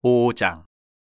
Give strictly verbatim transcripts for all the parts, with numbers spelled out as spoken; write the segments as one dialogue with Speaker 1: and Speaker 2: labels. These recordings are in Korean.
Speaker 1: 오 장.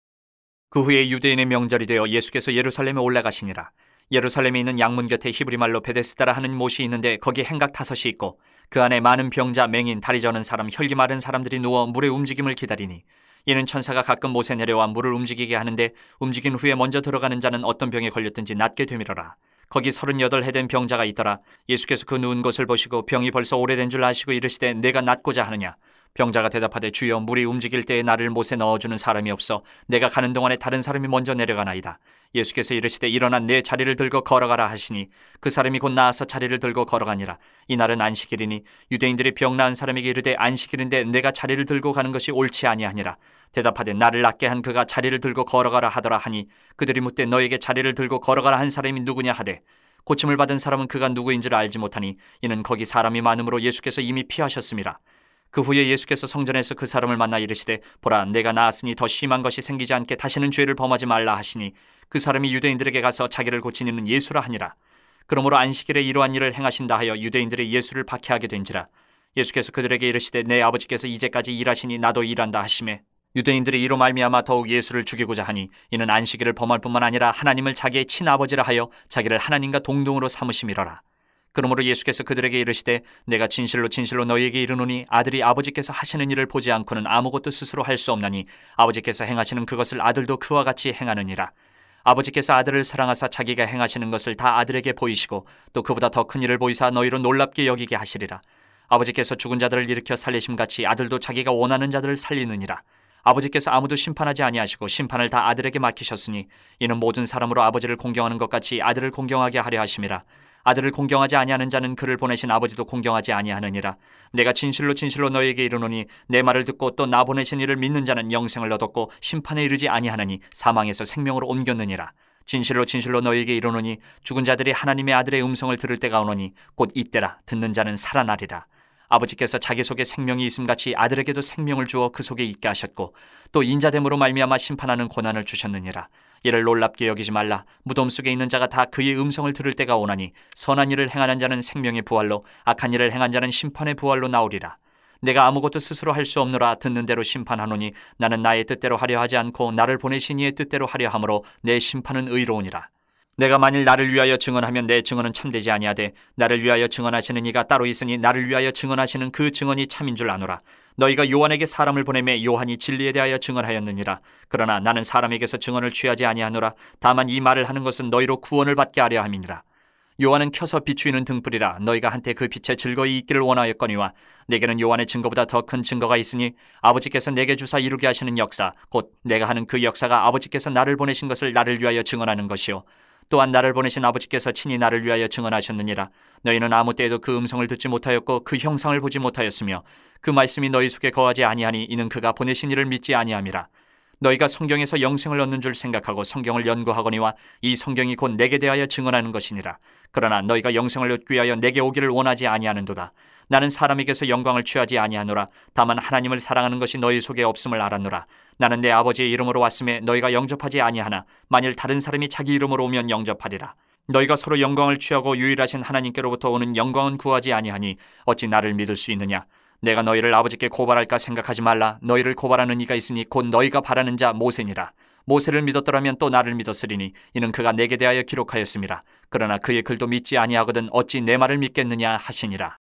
Speaker 1: 그 후에 유대인의 명절이 되어 예수께서 예루살렘에 올라가시니라. 예루살렘에 있는 양문 곁에 히브리 말로 베데스다라 하는 못이 있는데 거기 행각 다섯이 있고 그 안에 많은 병자, 맹인, 다리 저는 사람, 혈기 마른 사람들이 누워 물의 움직임을 기다리니 이는 천사가 가끔 못에 내려와 물을 움직이게 하는데 움직인 후에 먼저 들어가는 자는 어떤 병에 걸렸든지 낫게 되밀어라. 거기 서른여덟 해 된 병자가 있더라. 예수께서 그 누운 것을 보시고 병이 벌써 오래된 줄 아시고 이르시되 내가 낫고자 하느냐. 병자가 대답하되 주여, 물이 움직일 때에 나를 못에 넣어주는 사람이 없어 내가 가는 동안에 다른 사람이 먼저 내려가나이다. 예수께서 이르시되 일어나 내 자리를 들고 걸어가라 하시니 그 사람이 곧 나아서 자리를 들고 걸어가니라. 이날은 안식일이니 유대인들이 병 나은 사람에게 이르되 안식일인데 내가 자리를 들고 가는 것이 옳지 아니하니라. 대답하되 나를 낫게 한 그가 자리를 들고 걸어가라 하더라 하니 그들이 묻되 너에게 자리를 들고 걸어가라 한 사람이 누구냐 하되 고침을 받은 사람은 그가 누구인 줄 알지 못하니 이는 거기 사람이 많음으로 예수께서 이미 피하셨음이라. 그 후에 예수께서 성전에서 그 사람을 만나 이르시되 보라, 내가 나았으니 더 심한 것이 생기지 않게 다시는 죄를 범하지 말라 하시니 그 사람이 유대인들에게 가서 자기를 고친 이는 예수라 하니라. 그러므로 안식일에 이러한 일을 행하신다 하여 유대인들이 예수를 박해하게 된지라. 예수께서 그들에게 이르시되 내 아버지께서 이제까지 일하시니 나도 일한다 하시매 유대인들이 이로 말미암아 더욱 예수를 죽이고자 하니 이는 안식일을 범할 뿐만 아니라 하나님을 자기의 친아버지라 하여 자기를 하나님과 동등으로 삼으심이로라. 그러므로 예수께서 그들에게 이르시되 내가 진실로 진실로 너희에게 이르노니 아들이 아버지께서 하시는 일을 보지 않고는 아무것도 스스로 할 수 없나니 아버지께서 행하시는 그것을 아들도 그와 같이 행하느니라. 아버지께서 아들을 사랑하사 자기가 행하시는 것을 다 아들에게 보이시고 또 그보다 더 큰 일을 보이사 너희로 놀랍게 여기게 하시리라. 아버지께서 죽은 자들을 일으켜 살리심같이 아들도 자기가 원하는 자들을 살리느니라. 아버지께서 아무도 심판하지 아니하시고 심판을 다 아들에게 맡기셨으니 이는 모든 사람으로 아버지를 공경하는 것 같이 아들을 공경하게 하려 하심이라. 아들을 공경하지 아니하는 자는 그를 보내신 아버지도 공경하지 아니하느니라. 내가 진실로 진실로 너희에게 이르노니 내 말을 듣고 또 나 보내신 이를 믿는 자는 영생을 얻었고 심판에 이르지 아니하느니 사망에서 생명으로 옮겼느니라. 진실로 진실로 너희에게 이르노니 죽은 자들이 하나님의 아들의 음성을 들을 때가 오노니 곧 이때라. 듣는 자는 살아나리라. 아버지께서 자기 속에 생명이 있음같이 아들에게도 생명을 주어 그 속에 있게 하셨고 또 인자됨으로 말미암아 심판하는 고난을 주셨느니라. 이를 놀랍게 여기지 말라. 무덤 속에 있는 자가 다 그의 음성을 들을 때가 오나니 선한 일을 행하는 자는 생명의 부활로 악한 일을 행한 자는 심판의 부활로 나오리라. 내가 아무것도 스스로 할 수 없노라. 듣는 대로 심판하노니 나는 나의 뜻대로 하려 하지 않고 나를 보내신 이의 뜻대로 하려 함으로 내 심판은 의로우니라. 내가 만일 나를 위하여 증언하면 내 증언은 참되지 아니하되 나를 위하여 증언하시는 이가 따로 있으니 나를 위하여 증언하시는 그 증언이 참인 줄 아노라. 너희가 요한에게 사람을 보내매 요한이 진리에 대하여 증언하였느니라. 그러나 나는 사람에게서 증언을 취하지 아니하노라. 다만 이 말을 하는 것은 너희로 구원을 받게 하려 함이니라. 요한은 켜서 비추이는 등불이라. 너희가 한때 그 빛에 즐거이 있기를 원하였거니와 내게는 요한의 증거보다 더 큰 증거가 있으니 아버지께서 내게 주사 이루게 하시는 역사 곧 내가 하는 그 역사가 아버지께서 나를 보내신 것을 나를 위하여 증언하는 것이요 또한 나를 보내신 아버지께서 친히 나를 위하여 증언하셨느니라. 너희는 아무 때에도 그 음성을 듣지 못하였고 그 형상을 보지 못하였으며 그 말씀이 너희 속에 거하지 아니하니 이는 그가 보내신 이를 믿지 아니함이라. 너희가 성경에서 영생을 얻는 줄 생각하고 성경을 연구하거니와 이 성경이 곧 내게 대하여 증언하는 것이니라. 그러나 너희가 영생을 얻기 위하여 내게 오기를 원하지 아니하는도다. 나는 사람에게서 영광을 취하지 아니하노라. 다만 하나님을 사랑하는 것이 너희 속에 없음을 알았노라. 나는 내 아버지의 이름으로 왔음에 너희가 영접하지 아니하나 만일 다른 사람이 자기 이름으로 오면 영접하리라. 너희가 서로 영광을 취하고 유일하신 하나님께로부터 오는 영광은 구하지 아니하니 어찌 나를 믿을 수 있느냐. 내가 너희를 아버지께 고발할까 생각하지 말라. 너희를 고발하는 이가 있으니 곧 너희가 바라는 자 모세니라. 모세를 믿었더라면 또 나를 믿었으리니 이는 그가 내게 대하여 기록하였음이라. 그러나 그의 글도 믿지 아니하거든 어찌 내 말을 믿겠느냐 하시니라.